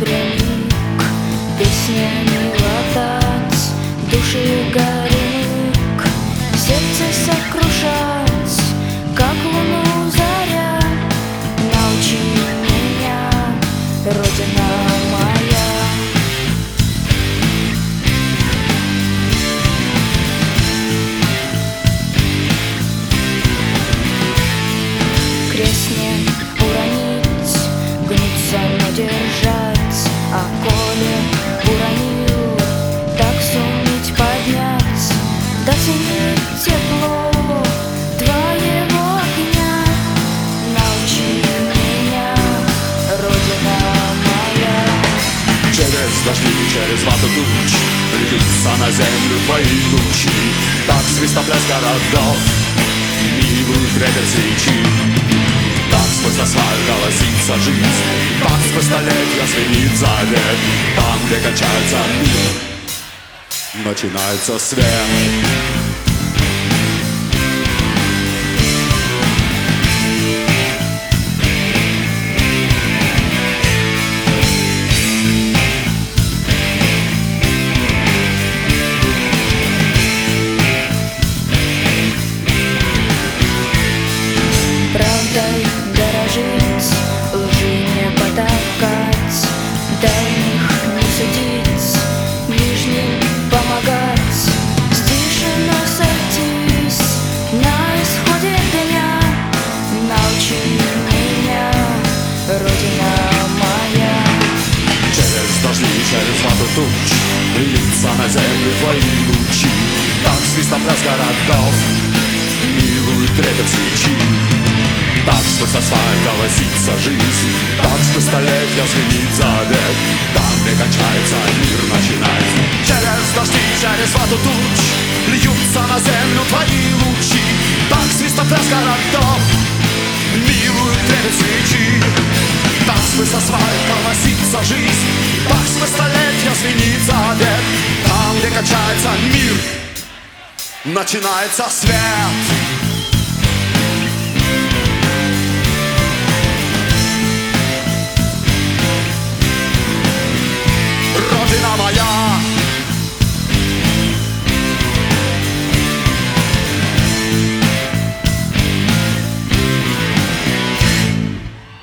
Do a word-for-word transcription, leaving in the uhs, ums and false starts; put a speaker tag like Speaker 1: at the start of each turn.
Speaker 1: серебряник, песнями латать души горек, сердце сокрушать, как луну заря. Научи меня, Родина моя. Крест не уронить, гнуться, но держать, а коли уронил, так суметь поднять, доценить тепло твоего огня. Научи меня, Родина моя.
Speaker 2: Через дожди, через вату туч льются на землю твои лучи, так свистопляс городов милует трепет свечи. Так сквозь асфальт голосится жизнь, так сквозь столетия звенит завет. Там, где кончается мир, начинается свет.
Speaker 1: Правдой дорожить, лжи не потакать, дальних не судить, ближним помогать, стишину сойтись на исходе дня. Научи меня, Родина моя.
Speaker 2: Через дожди, через вату туч льются на землю твои лучи, так свистопляс городов милует трепет свечи. Так сквозь асфальт голосится жизнь, так сквозь столетия звенит завет. Там, где кончается мир, начинается. Через дожди, через вату туч льются на землю твои лучи, так свистопляс городов милует трепет свечи. Так сквозь асфальт голосится жизнь, так сквозь столетия звенит завет. Там, где кончается мир, начинается свет.